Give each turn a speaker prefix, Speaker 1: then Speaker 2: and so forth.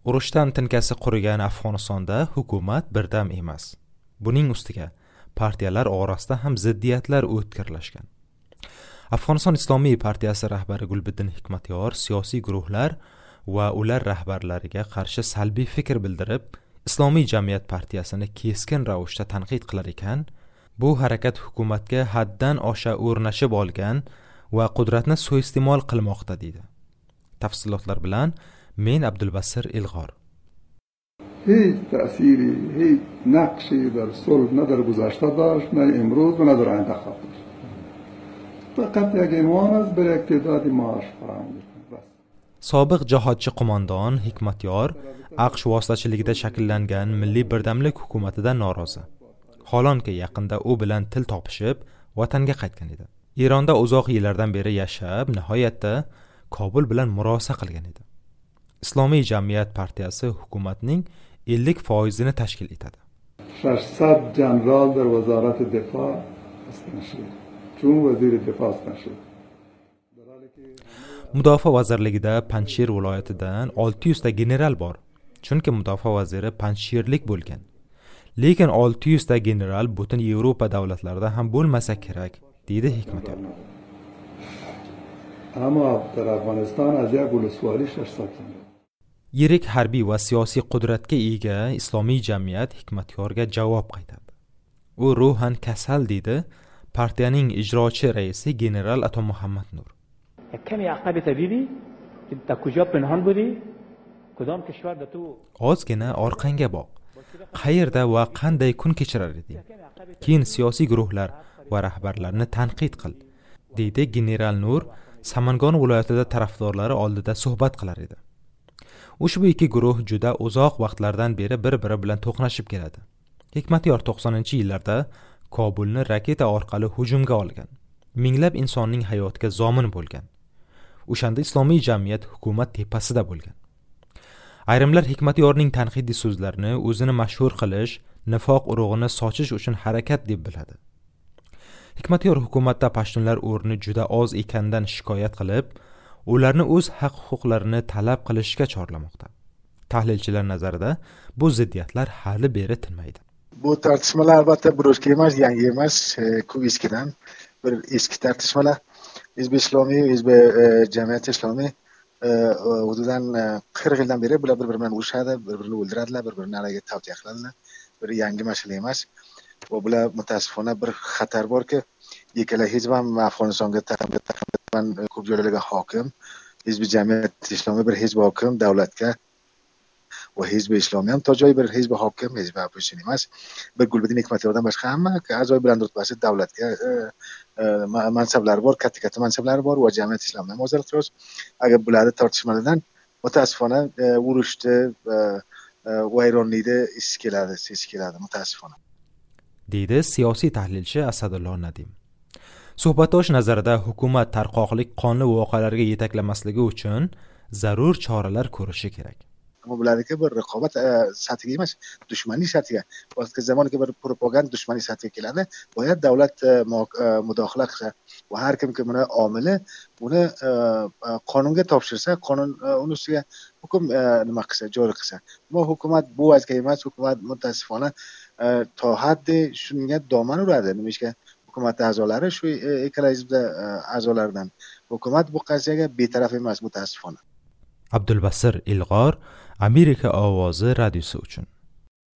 Speaker 1: Urushdan tinkasi qurigan Afg'onistonda hukumat birdam emas. Buning ustiga partiyalar orasida ham ziddiyatlar o'tkirlashgan. Afg'oniston Islomiy partiyasi rahbari Gulbuddin Hikmatyor siyosiy guruhlar va ular rahbarlariga qarshi salbiy fikr bildirib, Islomiy jamiyat partiyasini keskin ravishda tanqid qilar ekan, bu harakat hukumatga haddan osha o'rnashib olgan va qudratni suiiste'mol qilmoqda deydi. Tafsilotlar bilan men Abdulbasir Ilg'or.
Speaker 2: هیچ تأثیری، هیچ نقشی در صلح نه در گذشته داشت، نه امروز و نه در آینده خواهد داشت. فقط یک عنوان است برای اقتدار معاش فراهم بس.
Speaker 1: Sobiq jihodchi qo'mondon Hikmatyor AQSh vositachiligida shakllangan milliy birdamlik hukumatidan norozi. Holonki yaqinda u bilan til topishib, vatanga qaytgan edi. Eronda uzoq yillardan beri yashab, nihoyatda Kobul bilan murosa qilgan edi. Islomiy jamiyat partiyasi hukumatning 50%ni tashkil etadi.
Speaker 2: 600 جنرال در وزارت دفاع هستند. چون وزیر دفاع هستند.
Speaker 1: Mudofaa vazirligida Panjshir viloyatidan 600 ta general bor. Chunki mudofaa vaziri panjshirlik bo'lgan. Lekin 600 ta general butun Yevropa davlatlarida ham bo'lmasa kerak, deydi Hikmatyor.
Speaker 2: Ammo در افغانستان از یک ولسوالی 600
Speaker 1: Yirik harbiy va siyosiy qudratga ega islomiy jamiyat Hikmatyorga javob qaytardi. U ruhan kasal deydi partiyaning ijrochi raisi general Ato Muhammad Nur.
Speaker 3: کمی عقب دیدی که تا کجا پنهان بودی کدام کشور در تو
Speaker 1: Ozgina orqangga boq. Qayerda va qanday kun kechirar eding? Keyin siyosiy guruhlar va rahbarlarni tanqid qil, deydi general Nur Samangon viloyatida tarafdorlari oldida suhbat qilar edi. Ushbu ikki guruh juda uzoq vaqtlardan beri bir-biri bilan to'qnashib keladi. Hikmatyor 90-yillarda Kobulni raketa orqali hujumga olgan. Minglab insonning hayotiga zomin bo'lgan. O'shanda islomiy jamiyat hukumat tepasida bo'lgan. Ayrimlar Hikmatyorning tanqidiy so'zlarini o'zini mashhur qilish, nifoq urug'ini sochish uchun harakat deb biladi. Hikmatyor hukumatda pashtunlar o'rni juda oz ekandan shikoyat qilib, ularni o'z haq-huquqlarini talab qilishga chorlamoqda. Tahlilchilar nazarida bu ziddiyatlar hali beri tinmaydi.
Speaker 4: Bu tartishmalar albatta bir o'zga emas, yangi emas, ko'p eskidan bir eski tartishmalar. Hizb Islomiy, Hizb Jamiyat Islomiy hududan 40 yildan beri bular bir-biri bilan urushadi, bir-birini o'ldiradilar, bir-birini araga tavtiya qiladilar. Bir yangi masala emas. Va bular mutaasifona bir xatar borki, ikkala hizb ham Afg'onistonga taqriban ko'p joylarga hokim, Hizb Jamiyat Islomiy bir hizb hokim davlatga va Hizb Islomiy ham tojoy bir hizb hokim, hizb opozitsion emas. Bir Gulbuddin Hikmatyordan boshqa hamma a'zoy bilan rutbasi davlatga mansablari bor, katta mansablari bor va Jamiyat Islomiy ham hozir ehtiyoj. Agar bularni tortishmalardan mutaasifona urushdi, vayronlikda his keladi mutaasifona.
Speaker 1: deydi siyosiy tahlilchi Asadullo Nadim. Suhbatdosh nazarida hukumat tarqoqlik qonli voqealarga yetaklamasligi uchun zarur choralar ko'rishi kerak.
Speaker 4: Ammo bularniki bir raqobat sathiga emas, dushmanlik sathiga, vaqtga zamonga bir propaganda dushmanlik sathiga keladi. Boyad davlat mudohala qilsa va har kim buni omili buni qonunga topshirsa, qonun uni ustiga hukm nima qilsa, joriy qilsa. Ammo hukumat bu vazga emas, hukumat mutasifona to haddi shunga doman uradi. Nimishga hukumat a'zolari shu ikkala hizbda a'zolaridan. Hukumat bu qasiyaga betaraf emas, mutasifona.
Speaker 1: Abdulbasir Ilg'or, Amerika ovozi radiosi uchun.